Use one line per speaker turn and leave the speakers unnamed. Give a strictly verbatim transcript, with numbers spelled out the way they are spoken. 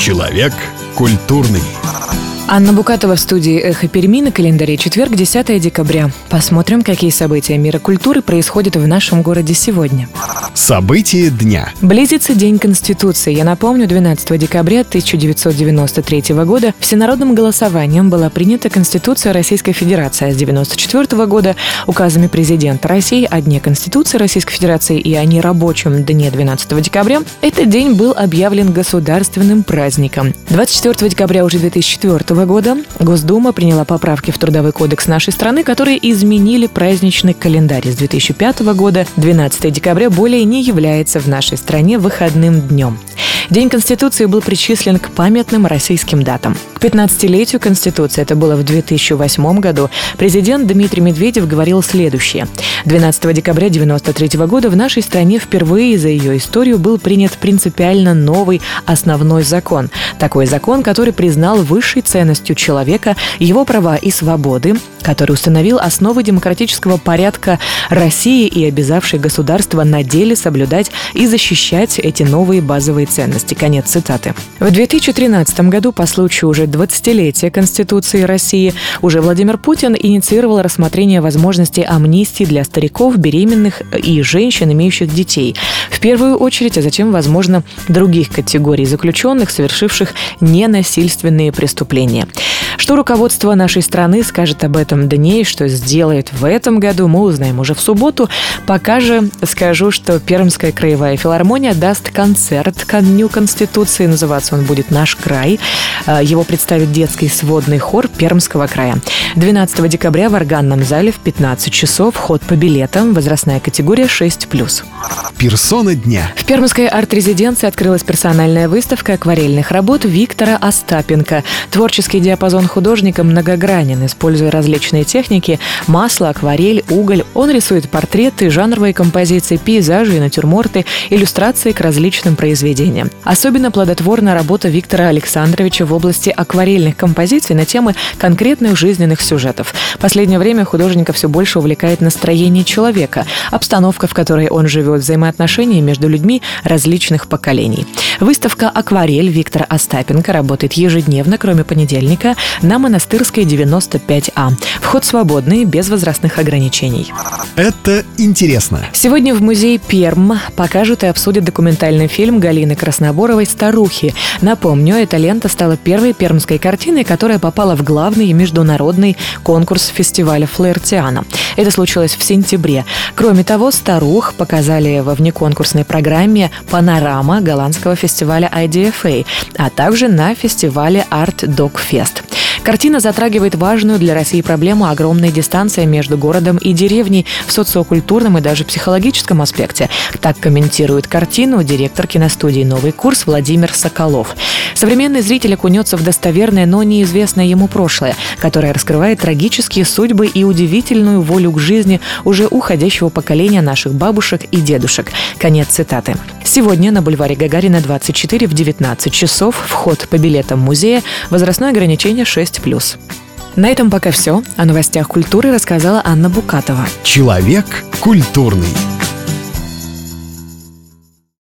Человек культурный.
Анна Букатова в студии «Эхо Перми», на календаре четверг, десятое декабря. Посмотрим, какие события мира культуры происходят в нашем городе сегодня.
События дня.
Близится День Конституции. Я напомню, двенадцатого декабря тысяча девятьсот девяносто третьего года всенародным голосованием была принята Конституция Российской Федерации, а с девяносто четвёртого года указами президента России о Дне Конституции Российской Федерации и о нерабочем дне двенадцатого декабря этот день был объявлен государственным праздником. двадцать четвёртого декабря уже две тысячи четвёртого года Госдума приняла поправки в Трудовой кодекс нашей страны, которые изменили праздничный календарь. С две тысячи пятого года двенадцатого декабря более не является в нашей стране выходным днем. День Конституции был причислен к памятным российским датам. К пятнадцатилетию Конституции, это было в две тысячи восьмом году, президент Дмитрий Медведев говорил следующее. двенадцатого декабря девяносто третьего года в нашей стране впервые за ее историю был принят принципиально новый основной закон. Такой закон, который признал высшей ценностью человека его права и свободы, который установил основы демократического порядка России и обязавший государство на деле соблюдать и защищать эти новые базовые ценности. Конец цитаты. В две тысячи тринадцатом году, по случаю уже двадцатилетия Конституции России, уже Владимир Путин инициировал рассмотрение возможности амнистии для стариков, беременных и женщин, имеющих детей. В первую очередь, а затем, возможно, других категорий заключенных, совершивших ненасильственные преступления. Что руководство нашей страны скажет об этом дне и что сделает в этом году, мы узнаем уже в субботу. Пока же скажу, что Пермская краевая филармония даст концерт ко Дню Конституции. Называться он будет «Наш край». Его представит детский сводный хор Пермского края. двенадцатого декабря в органном зале в пятнадцать часов. Вход по билетам. Возрастная категория шесть плюс.
Персона дня.
В Пермской арт-резиденции открылась персональная выставка акварельных работ Виктора Остапенко. Творческий диапазон художника многогранен. Используя различные техники – масло, акварель, уголь, он рисует портреты, жанровые композиции, пейзажи и натюрморты, иллюстрации к различным произведениям. Особенно плодотворна работа Виктора Александровича в области акварельных композиций на темы конкретных жизненных сюжетов. В последнее время художника все больше увлекает настроение человека, обстановка, в которой он живет, взаимоотношения между людьми различных поколений. Выставка «Акварель» Виктора Остапенко работает ежедневно, кроме понедельника, на Монастырской девяносто пять А. Вход свободный, без возрастных ограничений.
Это интересно.
Сегодня в музее Перм покажут и обсудят документальный фильм Галины Красноборовой «Старухи». Напомню, эта лента стала первой пермской картиной, которая попала в главный международный конкурс фестиваля Флаертиана. Это случилось в сентябре. Кроме того, «Старух» показали во внеконкурсной программе «Панорама» голландского фестиваля ай ди эф эй, а также на фестивале Art Dog Fest. Картина затрагивает важную для России проблему огромной дистанции между городом и деревней в социокультурном и даже психологическом аспекте. Так комментирует картину директор киностудии «Новый курс» Владимир Соколов. Современный зритель окунется в достоверное, но неизвестное ему прошлое, которое раскрывает трагические судьбы и удивительную волю к жизни уже уходящего поколения наших бабушек и дедушек. Конец цитаты. Сегодня на бульваре Гагарина двадцать четыре в девятнадцать часов. Вход по билетам музея. Возрастное ограничение шесть плюс. На этом пока все. О новостях культуры рассказала Анна Букатова.
Человек культурный.